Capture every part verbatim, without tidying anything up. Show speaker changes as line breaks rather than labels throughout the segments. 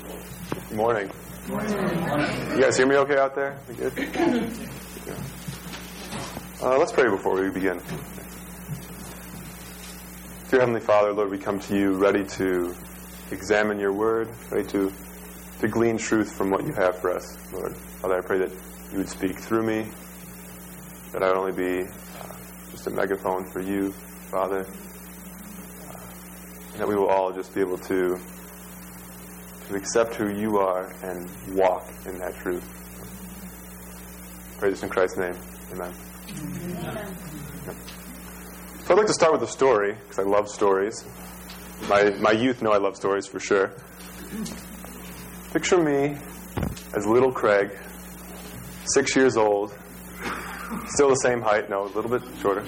Good morning. Good morning. You guys hear me okay out there? We good? Uh, let's pray before we begin. Dear Heavenly Father, Lord, we come to you ready to examine your word, ready to, to glean truth from what you have for us, Lord. Father, I pray that you would speak through me, that I would only be uh, just a megaphone for you, Father, uh, and that we will all just be able to to accept who you are and walk in that truth. Pray this in Christ's name. Amen. Amen. So I'd like to start with a story, because I love stories. My my youth know I love stories for sure. Picture me as little Craig, six years old, still the same height, no, a little bit shorter.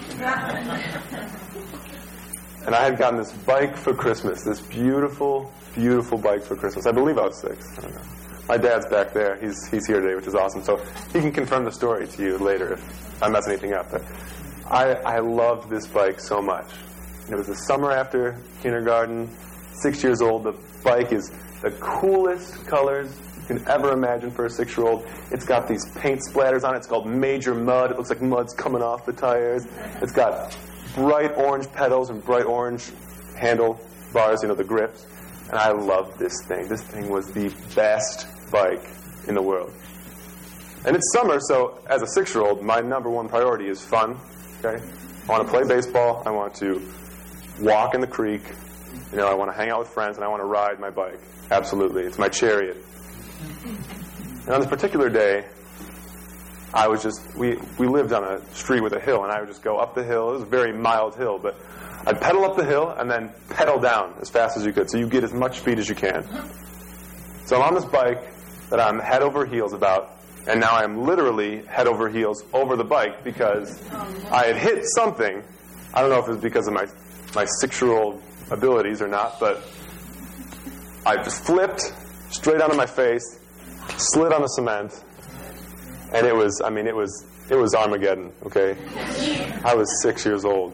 And I had gotten this bike for Christmas, this beautiful, beautiful bike for Christmas. I believe I was six. I don't know. My dad's back there. He's he's here today, which is awesome. So he can confirm the story to you later if I mess anything up. But I, I loved this bike so much. And it was the summer after kindergarten, six years old. The bike is the coolest colors you can ever imagine for a six-year-old. It's got these paint splatters on it. It's called Major Mud. It looks like mud's coming off the tires. It's got bright orange pedals and bright orange handle bars, you know, the grips. And I loved this thing. This thing was the best bike in the world. And it's summer, so as a six-year-old, my number one priority is fun. Okay, I want to play baseball. I want to walk in the creek. You know, I want to hang out with friends, and I want to ride my bike. Absolutely, it's my chariot. And on this particular day, I was just we we lived on a street with a hill, and I would just go up the hill. It was a very mild hill, but I'd pedal up the hill and then pedal down as fast as you could, so you get as much speed as you can. So I'm on this bike that I'm head over heels about, and now I'm literally head over heels over the bike because I had hit something. I don't know if it was because of my, my six-year-old abilities or not, but I just flipped straight onto my face, slid on the cement, and it was, I mean, it was, it was Armageddon, okay? I was six years old.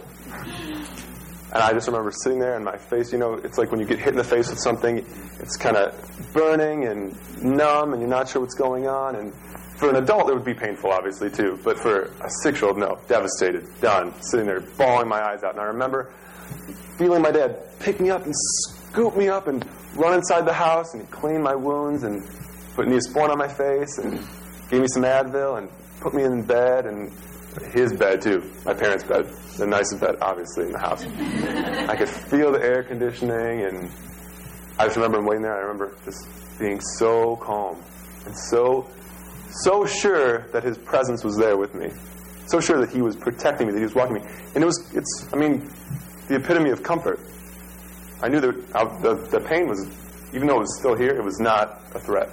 And I just remember sitting there and my face, you know, it's like when you get hit in the face with something, it's kind of burning and numb and you're not sure what's going on. And for an adult, it would be painful, obviously, too. But for a six-year-old, no, devastated, done, sitting there bawling my eyes out. And I remember feeling my dad pick me up and scoop me up and run inside the house and clean my wounds and put Neosporin on my face and gave me some Advil and put me in bed, and his bed, too, my parents' bed. The nicest bed, obviously, in the house. I could feel the air conditioning, and I just remember him waiting there. I remember just being so calm and so, so sure that his presence was there with me. So sure that he was protecting me, that he was walking me. And it was, it's, I mean, the epitome of comfort. I knew that uh, the, the pain was, even though it was still here, it was not a threat.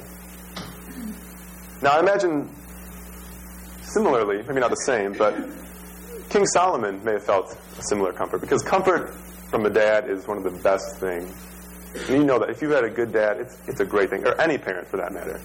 Now, I imagine, similarly, maybe not the same, but King Solomon may have felt a similar comfort, because comfort from a dad is one of the best things. And you know that if you've had a good dad, it's, it's a great thing, or any parent for that matter.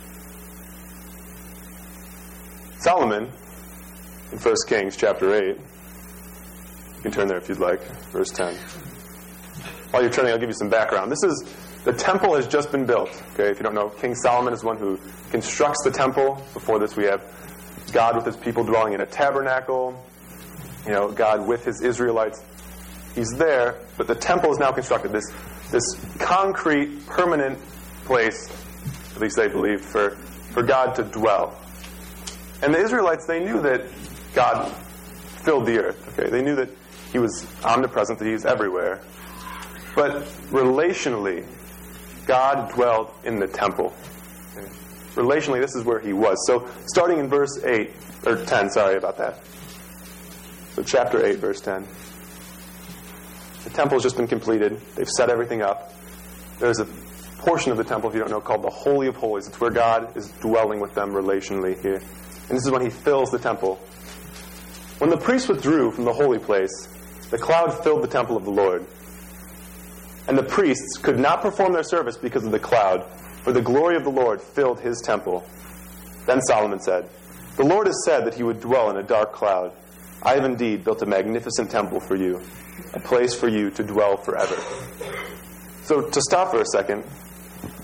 Solomon, in First Kings chapter eight, you can turn there if you'd like, verse ten. While you're turning, I'll give you some background. This is, the temple has just been built. Okay, if you don't know, King Solomon is one who constructs the temple. Before this, we have God with his people dwelling in a tabernacle. You know, God with his Israelites. He's there, but the temple is now constructed. This this concrete, permanent place, at least they believed, for, for God to dwell. And the Israelites, they knew that God filled the earth. Okay, they knew that he was omnipresent, that he was everywhere. But relationally, God dwelled in the temple. Okay? Relationally, this is where he was. So starting in verse eight, or ten, sorry about that. So chapter eight, verse ten. The temple has just been completed. They've set everything up. There's a portion of the temple, if you don't know, called the Holy of Holies. It's where God is dwelling with them relationally here. And this is when he fills the temple. When the priests withdrew from the holy place, the cloud filled the temple of the Lord. And the priests could not perform their service because of the cloud, for the glory of the Lord filled his temple. Then Solomon said, "The Lord has said that he would dwell in a dark cloud. I have indeed built a magnificent temple for you, a place for you to dwell forever." So to stop for a second,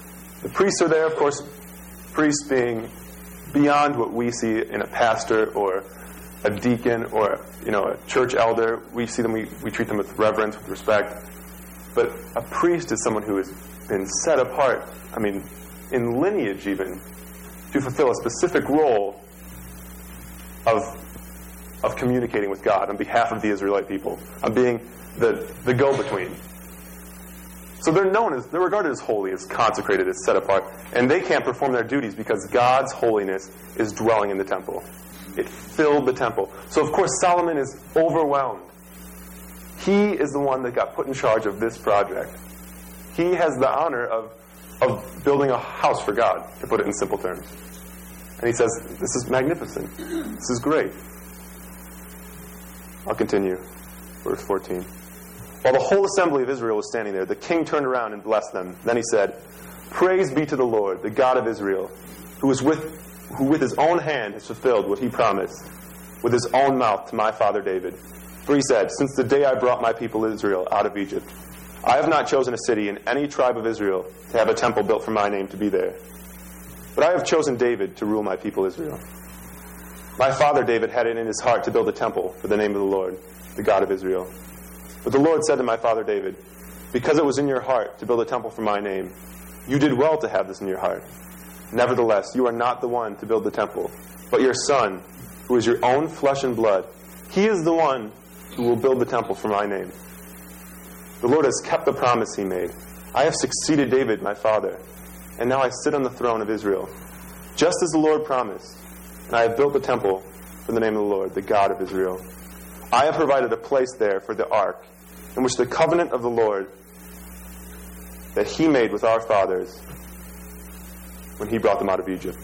The priests are there, of course, priests being beyond what we see in a pastor or a deacon or, you know, a church elder. We see them, we, we treat them with reverence, with respect. But a priest is someone who has been set apart, I mean, in lineage even, to fulfill a specific role of, of communicating with God on behalf of the Israelite people, of being the, the go-between. So they're known as, they're regarded as holy, as consecrated, as set apart. And they can't perform their duties because God's holiness is dwelling in the temple. It filled the temple. So, of course, Solomon is overwhelmed. He is the one that got put in charge of this project. He has the honor of, of building a house for God, to put it in simple terms. And he says, this is magnificent. This is great. I'll continue. Verse fourteen. While the whole assembly of Israel was standing there, the king turned around and blessed them. Then he said, Praise be to the Lord, the God of Israel, who is with who with his own hand has fulfilled what he promised with his own mouth to my father David. For he said, Since the day I brought my people Israel out of Egypt, I have not chosen a city in any tribe of Israel to have a temple built for my name to be there. But I have chosen David to rule my people Israel. My father David had it in his heart to build a temple for the name of the Lord, the God of Israel. But the Lord said to my father David, Because it was in your heart to build a temple for my name, you did well to have this in your heart. Nevertheless, you are not the one to build the temple, but your son, who is your own flesh and blood. He is the one who will build the temple for my name. The Lord has kept the promise he made. I have succeeded David, my father, and now I sit on the throne of Israel, just as the Lord promised, and I have built the temple for the name of the Lord, the God of Israel. I have provided a place there for the ark, in which the covenant of the Lord that he made with our fathers when he brought them out of Egypt.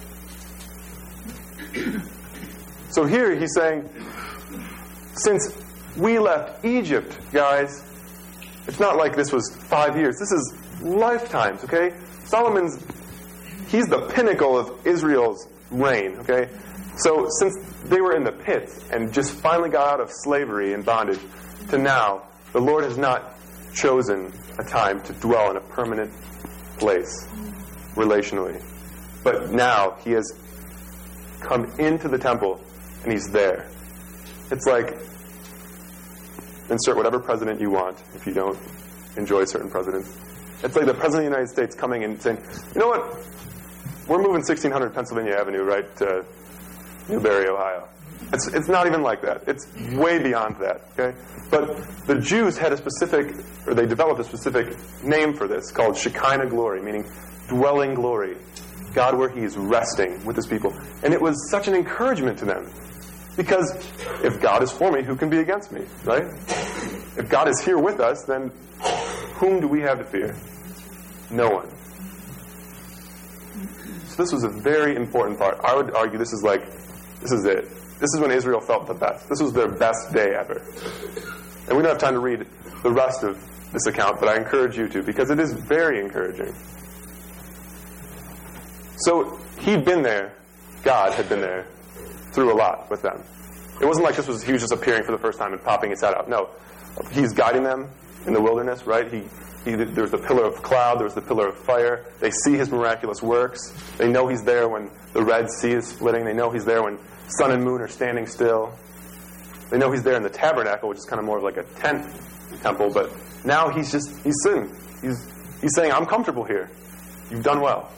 So here he's saying, since we left Egypt, guys, it's not like this was five years. This is lifetimes, okay? Solomon's, he's the pinnacle of Israel's reign, okay? So since they were in the pits and just finally got out of slavery and bondage to now, the Lord has not chosen a time to dwell in a permanent place relationally. But now he has come into the temple and he's there. It's like, insert whatever president you want if you don't enjoy certain presidents. It's like the President of the United States coming and saying, you know what, we're moving sixteen hundred Pennsylvania Avenue right to Newberry, Ohio. It's it's not even like that. It's way beyond that, okay? But the Jews had a specific, or they developed a specific name for this called Shekinah glory, meaning dwelling glory. God where he is resting with his people. And it was such an encouragement to them. Because if God is for me, who can be against me, right? If God is here with us, then whom do we have to fear? No one. So this was a very important part. I would argue this is like, this is it. This is when Israel felt the best. This was their best day ever. And we don't have time to read the rest of this account, but I encourage you to, because it is very encouraging. So he'd been there, God had been there, through a lot with them. It wasn't like this was he was just appearing for the first time and popping his head out. No, he's guiding them in the wilderness, right? He, he there was the pillar of cloud, there was the pillar of fire. They see his miraculous works. They know he's there when the Red Sea is splitting. They know he's there when sun and moon are standing still. They know he's there in the tabernacle, which is kind of more of like a tent temple. But now he's just he's sitting. He's he's saying, "I'm comfortable here. You've done well."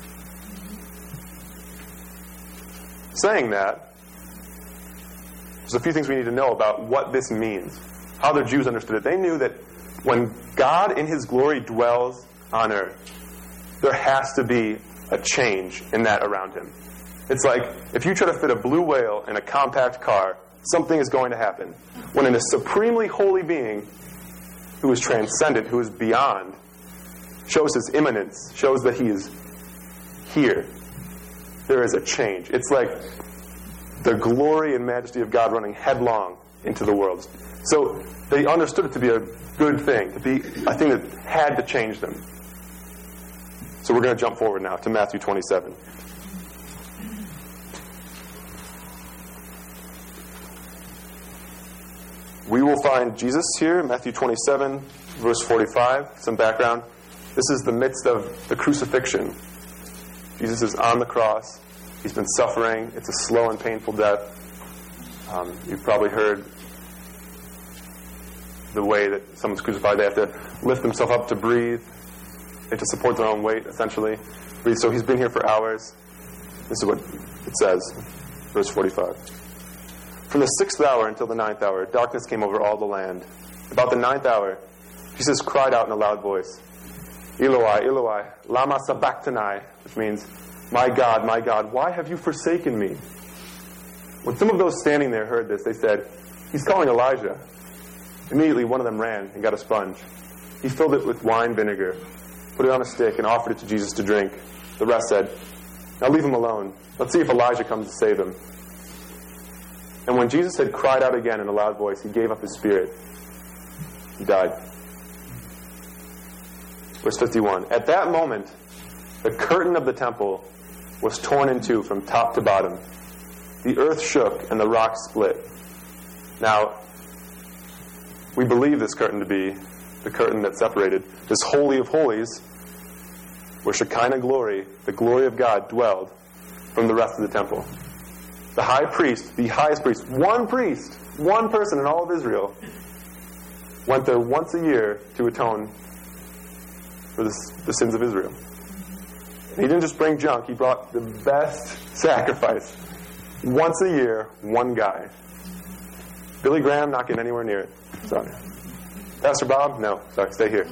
Saying that, there's a few things we need to know about what this means, how the Jews understood it. They knew that when God in his glory dwells on earth, there has to be a change in that around him. It's like if you try to fit a blue whale in a compact car, something is going to happen. When in a supremely holy being who is transcendent, who is beyond, shows his immanence, shows that he is here, there is a change. It's like the glory and majesty of God running headlong into the world. So they understood it to be a good thing, to be a thing that had to change them. So we're going to jump forward now to Matthew twenty-seven. We will find Jesus here, Matthew twenty-seven, verse forty-five. Some background. This is the midst of the crucifixion. Jesus is on the cross. He's been suffering. It's a slow and painful death. Um, you've probably heard the way that someone's crucified. They have to lift themselves up to breathe. They have to support their own weight, essentially. So he's been here for hours. This is what it says, verse forty-five. From the sixth hour until the ninth hour, darkness came over all the land. About the ninth hour, Jesus cried out in a loud voice, Eloi, Eloi, lama sabachthani, which means, my God, my God, why have you forsaken me? When some of those standing there heard this, they said, he's calling Elijah. Immediately one of them ran and got a sponge. He filled it with wine vinegar, put it on a stick, and offered it to Jesus to drink. The rest said, now leave him alone. Let's see if Elijah comes to save him. And when Jesus had cried out again in a loud voice, he gave up his spirit. He died. Verse fifty-one. At that moment, the curtain of the temple was torn in two from top to bottom. The earth shook and the rocks split. Now, we believe this curtain to be the curtain that separated this Holy of Holies, where Shekinah glory, the glory of God, dwelled, from the rest of the temple. The high priest, the highest priest, one priest, one person in all of Israel, went there once a year to atone for the, the sins of Israel. And he didn't just bring junk, he brought the best sacrifice. Once a year, one guy. Billy Graham not getting anywhere near it. Sorry. Pastor Bob? No. Sorry, stay here.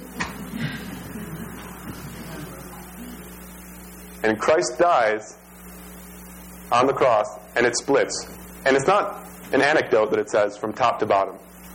And Christ dies on the cross, and it splits. And it's not an anecdote that it says from top to bottom.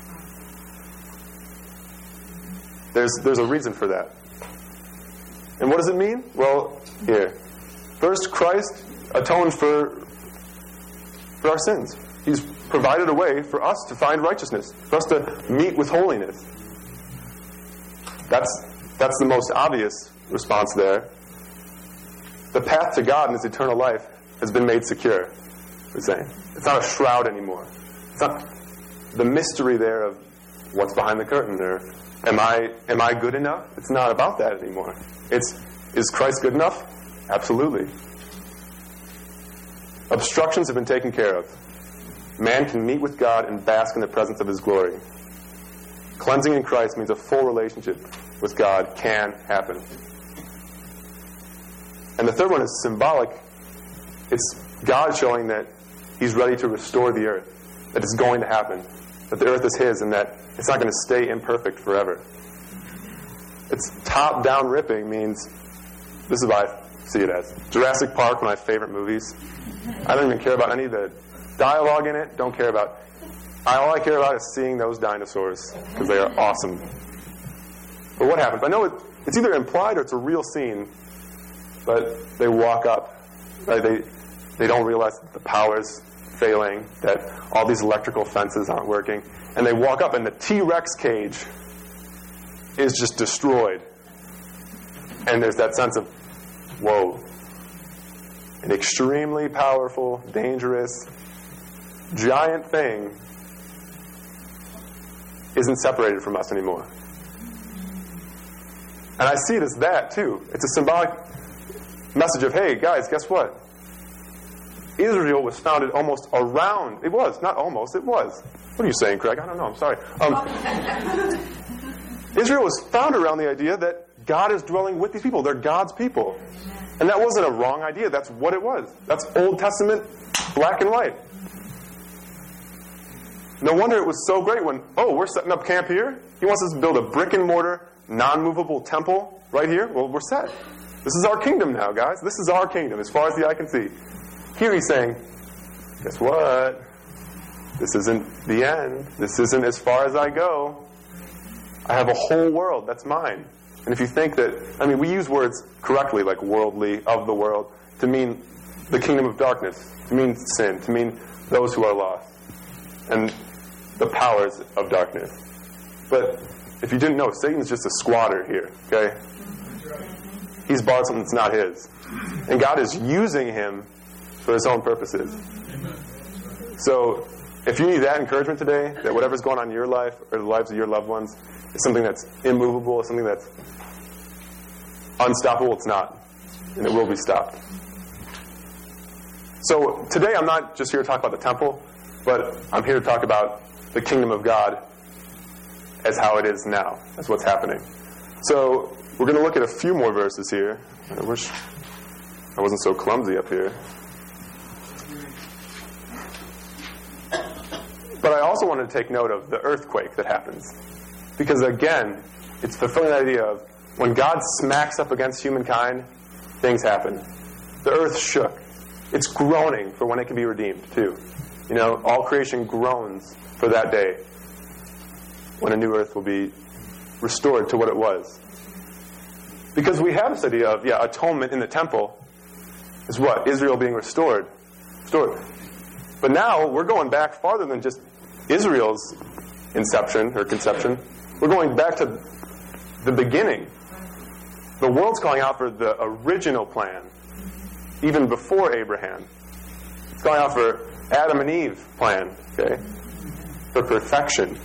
There's, there's a reason for that. And what does it mean? Well, here. First, Christ atoned for, for our sins. He's provided a way for us to find righteousness, for us to meet with holiness. That's, that's the most obvious response there. The path to God and His eternal life has been made secure, we're saying. It's not a shroud anymore. It's not the mystery there of what's behind the curtain, or am I am I good enough? It's not about that anymore. It's, is Christ good enough? Absolutely. Obstructions have been taken care of. Man can meet with God and bask in the presence of His glory. Cleansing in Christ means a full relationship with God can happen. And the third one is symbolic. It's God showing that He's ready to restore the earth, that it's going to happen, that the earth is His, and that it's not going to stay imperfect forever. It's top-down ripping means, this is what I see it as. Jurassic Park, one of my favorite movies. I don't even care about any of the dialogue in it. Don't care about. All I care about is seeing those dinosaurs, because they are awesome. But what happens? I know it, it's either implied or it's a real scene, but they walk up. Right? They they don't realize that the power's failing, that all these electrical fences aren't working, and they walk up, and the T-Rex cage is just destroyed. And there's that sense of, whoa, an extremely powerful, dangerous, giant thing isn't separated from us anymore. And I see it as that, too. It's a symbolic message of, hey, guys, guess what? Israel was founded almost around, it was, not almost, it was. What are you saying, Craig? I don't know, I'm sorry. Um, Israel was founded around the idea that God is dwelling with these people. They're God's people. And that wasn't a wrong idea. That's what it was. That's Old Testament, black and white. No wonder it was so great when, oh, we're setting up camp here? He wants us to build a brick and mortar, non-movable temple right here? Well, we're set. This is our kingdom now, guys. This is our kingdom as far as the eye can see. Here he's saying, guess what? This isn't the end. This isn't as far as I go. I have a whole world that's mine. And if you think that, I mean, we use words correctly, like worldly, of the world, to mean the kingdom of darkness, to mean sin, to mean those who are lost, and the powers of darkness. But if you didn't know, Satan's just a squatter here, okay? He's bought something that's not his. And God is using him for His own purposes. So, if you need that encouragement today, that whatever's going on in your life, or the lives of your loved ones, is something that's immovable, something that's unstoppable, it's not. And it will be stopped. So today I'm not just here to talk about the temple, but I'm here to talk about the kingdom of God as how it is now, as what's happening. So we're going to look at a few more verses here. I wish I wasn't so clumsy up here. But I also wanted to take note of the earthquake that happens. Because again, it's fulfilling the idea of when God smacks up against humankind, things happen. The earth shook. It's groaning for when it can be redeemed, too. You know, all creation groans for that day when a new earth will be restored to what it was. Because we have this idea of, yeah, atonement in the temple is what? Israel being restored. Restored. But now we're going back farther than just Israel's inception or conception. We're going back to the beginning. The world's calling out for the original plan, even before Abraham. It's calling out for Adam and Eve plan, okay? For perfection.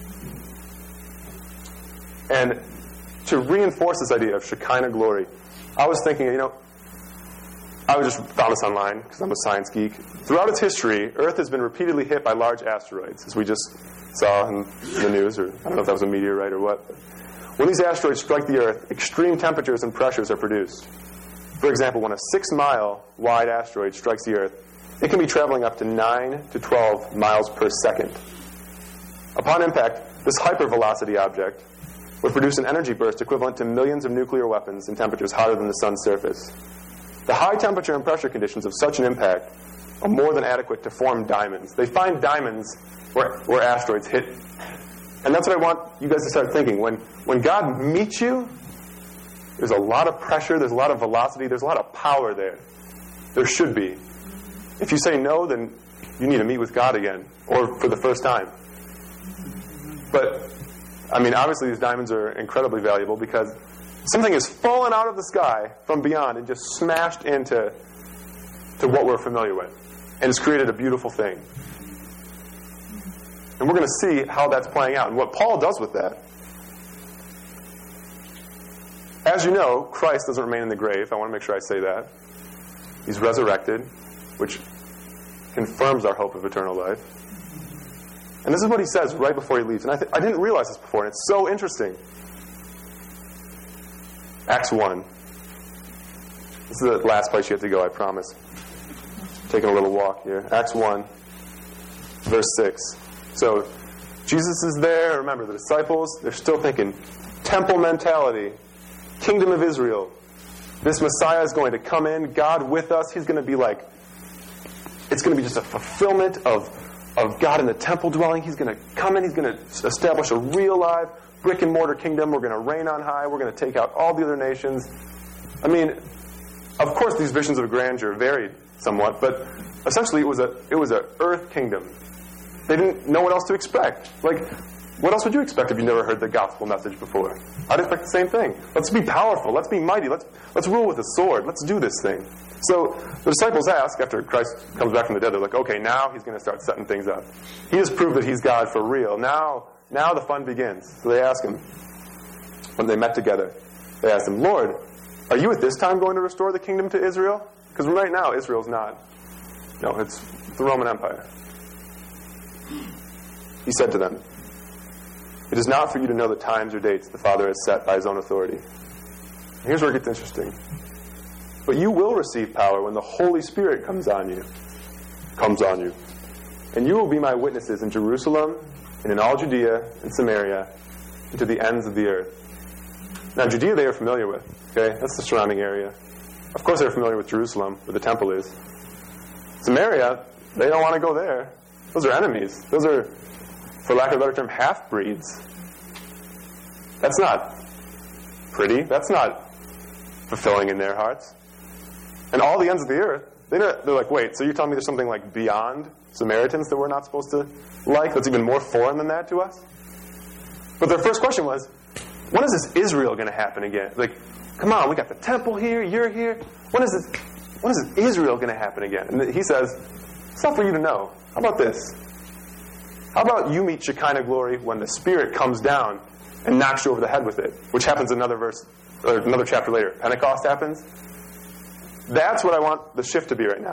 And to reinforce this idea of Shekinah glory, I was thinking, you know, I just found this online because I'm a science geek. Throughout its history, Earth has been repeatedly hit by large asteroids, as we just saw in the news, or I don't know if that was a meteorite or what. When these asteroids strike the Earth, extreme temperatures and pressures are produced. For example, when a six-mile wide asteroid strikes the Earth, it can be traveling up to nine to twelve miles per second. Upon impact, this hypervelocity object would produce an energy burst equivalent to millions of nuclear weapons in temperatures hotter than the sun's surface. The high temperature and pressure conditions of such an impact are more than adequate to form diamonds. They find diamonds where, where asteroids hit. And that's what I want you guys to start thinking. When, when God meets you, there's a lot of pressure, there's a lot of velocity, there's a lot of power there. There should be. If you say no, then you need to meet with God again, or for the first time. But, I mean, obviously these diamonds are incredibly valuable because something has fallen out of the sky from beyond and just smashed into to what we're familiar with. And it's created a beautiful thing. And we're going to see how that's playing out and what Paul does with that. As you know, Christ doesn't remain in the grave. I want to make sure I say that. He's resurrected, which confirms our hope of eternal life. And this is what he says right before he leaves. And I, th- I didn't realize this before, and it's so interesting. Acts one. This is the last place you have to go, I promise. Taking a little walk here. Acts one, verse six. So, Jesus is there. Remember, the disciples, they're still thinking temple mentality, kingdom of Israel. This Messiah is going to come in, God with us. He's going to be like, it's going to be just a fulfillment of, of God in the temple dwelling. He's going to come in, he's going to establish a real live brick and mortar kingdom. We're going to reign on high. We're going to take out all the other nations. I mean, of course these visions of grandeur varied somewhat, but essentially it was a it was an earth kingdom. They didn't know what else to expect. Like, what else would you expect if you never heard the gospel message before? I'd expect the same thing. Let's be powerful. Let's be mighty. Let's let's rule with a sword. Let's do this thing. So the disciples ask, after Christ comes back from the dead, they're like, okay, now he's going to start setting things up. He has proved that he's God for real. Now, now the fun begins. So they ask him, when they met together, they asked him, Lord, are you at this time going to restore the kingdom to Israel? Because right now, Israel's not. No, it's the Roman Empire. He said to them, it is not for you to know the times or dates the Father has set by his own authority. And here's where it gets interesting. But you will receive power when the Holy Spirit comes on you. Comes on you. And you will be my witnesses in Jerusalem and in all Judea and Samaria and to the ends of the earth. Now, Judea they are familiar with. Okay, that's the surrounding area. Of course they're familiar with Jerusalem, where the temple is. Samaria, they don't want to go there. Those are enemies. Those are, for lack of a better term, half-breeds. That's not pretty. That's not fulfilling in their hearts. And all the ends of the earth, they they're like, wait, so you're telling me there's something like beyond Samaritans that we're not supposed to like, that's even more foreign than that to us? But their first question was, when is this Israel going to happen again? Like, come on, we got the temple here, you're here. When is this, when is this Israel going to happen again? And he says, it's not for you to know. How about this? How about you meet Shekinah glory when the Spirit comes down and knocks you over the head with it, which happens another verse, or another chapter later. Pentecost happens. That's what I want the shift to be right now.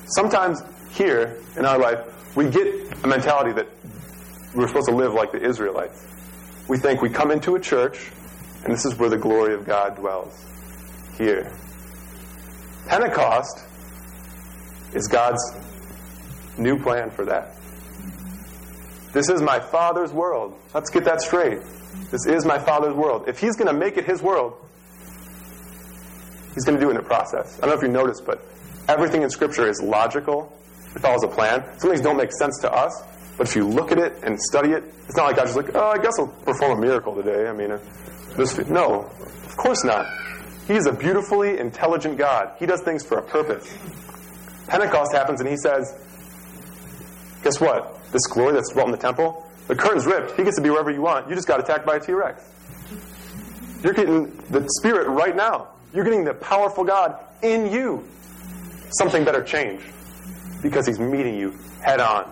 sometimes here in our life, we get a mentality that we're supposed to live like the Israelites. We think we come into a church, and this is where the glory of God dwells. Here. Pentecost is God's new plan for that. This is my Father's world. Let's get that straight. This is my Father's world. If He's going to make it His world, He's going to do it in a process. I don't know if you noticed, but everything in Scripture is logical. It follows a plan. Some things don't make sense to us, but if you look at it and study it, it's not like God's just like, oh, I guess I'll perform a miracle today. I mean, uh, this, no, of course not. He is a beautifully intelligent God. He does things for a purpose. Pentecost happens and He says, guess what? This glory that's dwelt in the temple, the curtain's ripped. He gets to be wherever you want. You just got attacked by a T-Rex. You're getting the Spirit right now. You're getting the powerful God in you. Something better change because He's meeting you head on.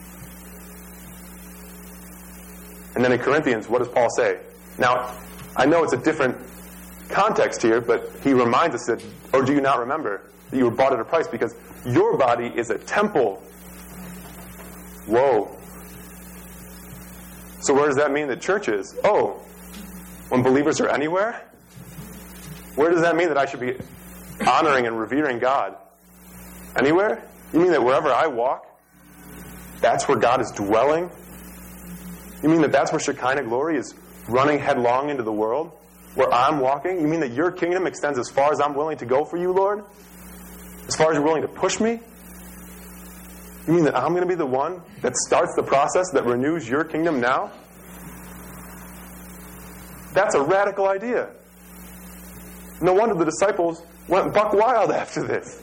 And then in Corinthians, what does Paul say? Now, I know it's a different context here, but he reminds us that, or do you not remember, that you were bought at a price because your body is a temple. Whoa. So where does that mean that church is? Oh, when believers are anywhere? Where does that mean that I should be honoring and revering God? Anywhere? You mean that wherever I walk, that's where God is dwelling? You mean that that's where Shekinah glory is running headlong into the world? Where I'm walking? You mean that your kingdom extends as far as I'm willing to go for you, Lord? As far as you're willing to push me? You mean that I'm going to be the one that starts the process that renews your kingdom now? That's a radical idea. No wonder the disciples went buck wild after this.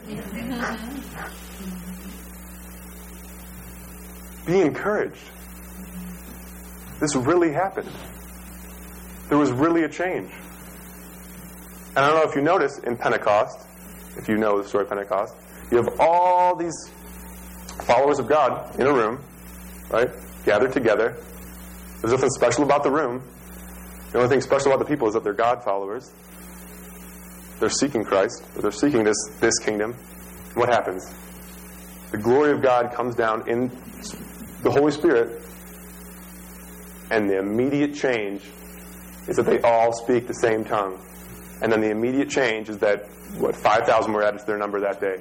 Be encouraged. This really happened. There was really a change. And I don't know if you notice in Pentecost, if you know the story of Pentecost, you have all these followers of God in a room, right? Gathered together. There's nothing special about the room. The only thing special about the people is that they're God followers. They're seeking Christ, or they're seeking this, this kingdom. What happens? The glory of God comes down in the Holy Spirit, and the immediate change is that they all speak the same tongue. And then the immediate change is that, what, five thousand were added to their number that day.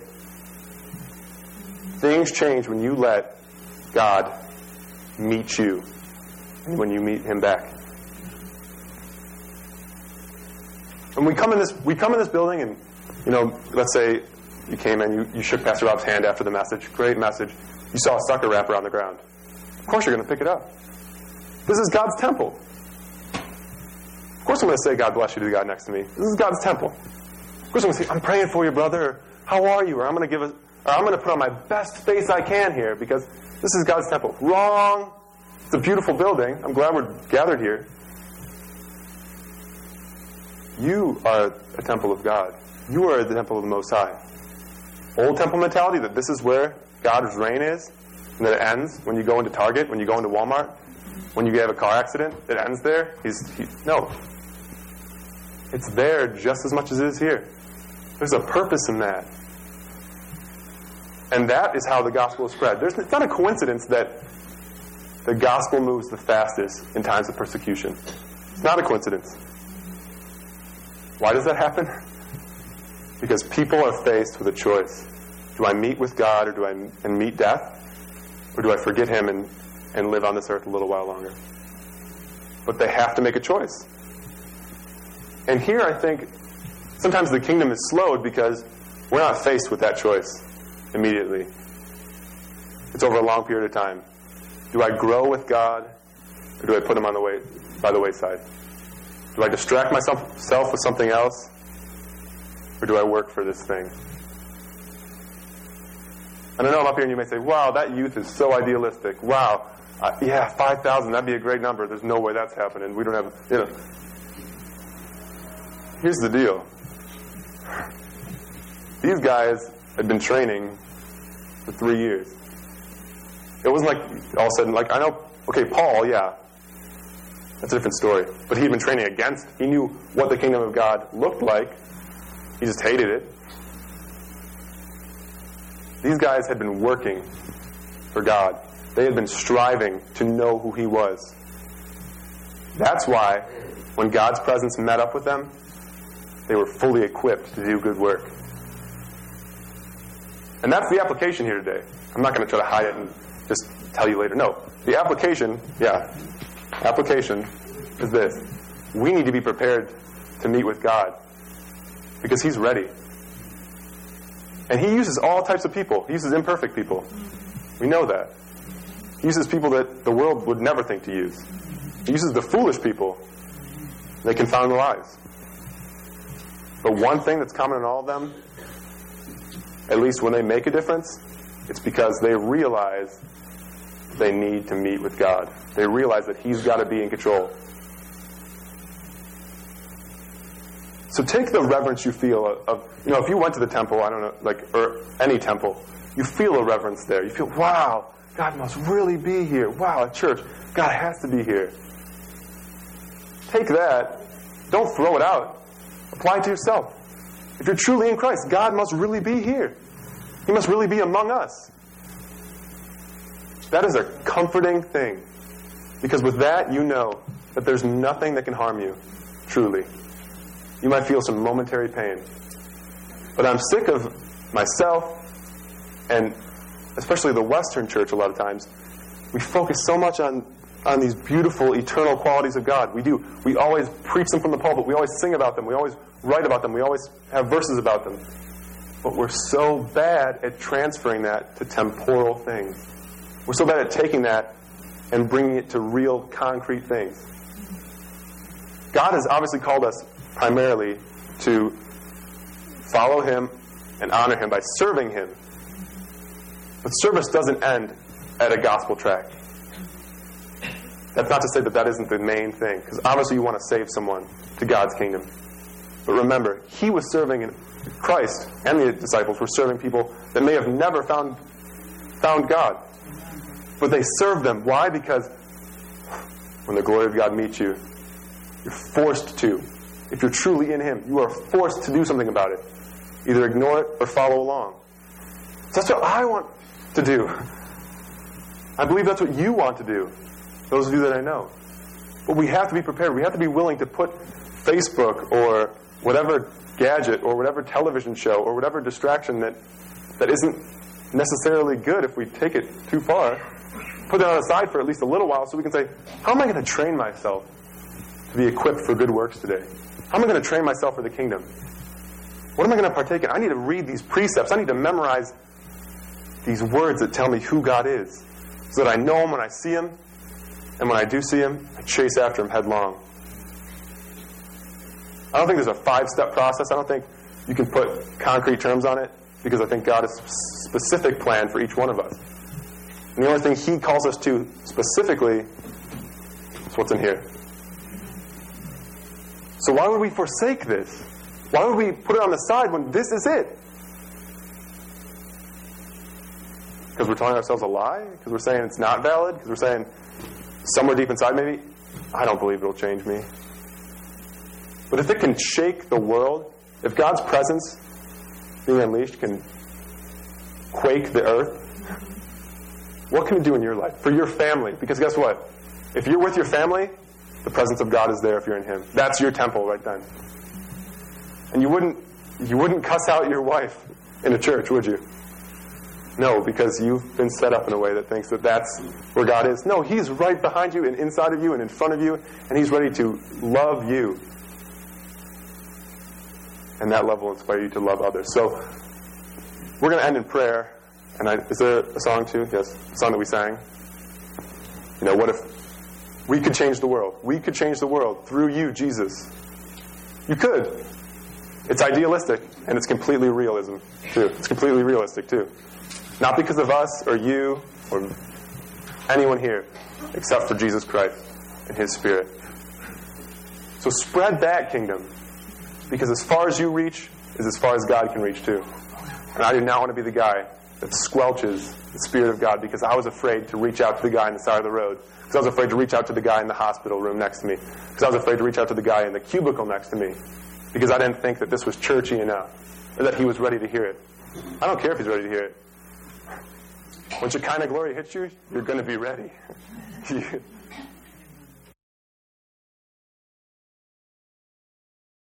Things change when you let God meet you and when you meet Him back. And we come in this we come in this building and, you know, let's say you came in, you, you shook Pastor Rob's hand after the message. Great message. You saw a sucker wrapper on the ground. Of course you're going to pick it up. This is God's temple. Of course I'm going to say God bless you to the guy next to me. This is God's temple. Of course I'm going to say, I'm praying for you, brother. Or, how are you? Or I'm going to give a, or I'm going to put on my best face I can here because this is God's temple. Wrong. It's a beautiful building. I'm glad we're gathered here. You are a temple of God. You are the temple of the Most High. Old temple mentality that this is where God's reign is, and that it ends when you go into Target, when you go into Walmart, when you have a car accident, it ends there. He's he, no. It's there just as much as it is here. There's a purpose in that. And that is how the gospel is spread. There's, it's not a coincidence that the gospel moves the fastest in times of persecution. It's not a coincidence. Why does that happen? Because people are faced with a choice. Do I meet with God or do I and meet death? Or do I forget Him and, and live on this earth a little while longer? But they have to make a choice. And here I think sometimes the kingdom is slowed because we're not faced with that choice immediately. It's over a long period of time. Do I grow with God or do I put Him on the way by the wayside? Do I distract myself self with something else? Or do I work for this thing? And I know I'm up here and you may say, wow, that youth is so idealistic. Wow, uh, yeah, five thousand, that'd be a great number. There's no way that's happening. We don't have, you know. Here's the deal. These guys had been training for three years. It wasn't like all of a sudden, like, I know, okay, Paul, yeah, that's a different story. But he had been training against, he knew what the kingdom of God looked like. He just hated it. These guys had been working for God. They had been striving to know who He was. That's why when God's presence met up with them, they were fully equipped to do good work. And that's the application here today. I'm not going to try to hide it and just tell you later. No. The application, yeah, application is this. We need to be prepared to meet with God because He's ready. And He uses all types of people. He uses imperfect people. We know that. He uses people that the world would never think to use. He uses the foolish people. They confound the wise. But one thing that's common in all of them, at least when they make a difference, it's because they realize they need to meet with God. They realize that He's got to be in control. So take the reverence you feel of, of, you know, if you went to the temple, I don't know, like, or any temple, you feel a reverence there. You feel, wow, God must really be here. Wow, at church, God has to be here. Take that, don't throw it out. Apply it to yourself. If you're truly in Christ, God must really be here. He must really be among us. That is a comforting thing. Because with that, you know that there's nothing that can harm you, truly. You might feel some momentary pain. But I'm sick of myself, and especially the Western church a lot of times. We focus so much on, on these beautiful, eternal qualities of God. We do. We always preach them from the pulpit. We always sing about them. We always write about them. We always have verses about them. But we're so bad at transferring that to temporal things. We're so bad at taking that and bringing it to real, concrete things. God has obviously called us primarily to follow Him and honor Him by serving Him. But service doesn't end at a gospel tract. That's not to say that that isn't the main thing, because obviously you want to save someone to God's kingdom. But remember, He was serving, in Christ and the disciples were serving people that may have never found, found God. But they served them. Why? Because when the glory of God meets you, you're forced to. If you're truly in Him, you are forced to do something about it. Either ignore it or follow along. So that's what I want to do. I believe that's what you want to do. Those of you that I know. But we have to be prepared. We have to be willing to put Facebook or whatever gadget or whatever television show or whatever distraction that, that isn't necessarily good if we take it too far, put that on the side for at least a little while so we can say, how am I going to train myself to be equipped for good works today? How am I going to train myself for the kingdom? What am I going to partake in? I need to read these precepts. I need to memorize these words that tell me who God is so that I know Him when I see Him, and when I do see Him, I chase after Him headlong. I don't think there's a five-step process. I don't think you can put concrete terms on it because I think God has a specific plan for each one of us. And the only thing He calls us to specifically is what's in here. So why would we forsake this? Why would we put it on the side when this is it? Because we're telling ourselves a lie? Because we're saying it's not valid? Because we're saying somewhere deep inside maybe, I don't believe it'll change me. But if it can shake the world, if God's presence being unleashed can quake the earth, what can it do in your life? For your family. Because guess what? If you're with your family, the presence of God is there if you're in Him. That's your temple right then. And you wouldn't you wouldn't cuss out your wife in a church, would you? No, because you've been set up in a way that thinks that that's where God is. No, He's right behind you and inside of you and in front of you, and He's ready to love you. And that love will inspire you to love others. So we're going to end in prayer. And I, is there a song too? Yes, a song that we sang. You know, what if we could change the world? We could change the world through you, Jesus. You could. It's idealistic, and it's completely realism too. It's completely realistic too. Not because of us or you or anyone here, except for Jesus Christ and His Spirit. So spread that kingdom, because as far as you reach is as far as God can reach too. And I do not want to be the guy that squelches the Spirit of God because I was afraid to reach out to the guy on the side of the road, because I was afraid to reach out to the guy in the hospital room next to me, because I was afraid to reach out to the guy in the cubicle next to me, because I didn't think that this was churchy enough, or that he was ready to hear it. I don't care if he's ready to hear it. When Shekinah glory hits you, you're going to be ready.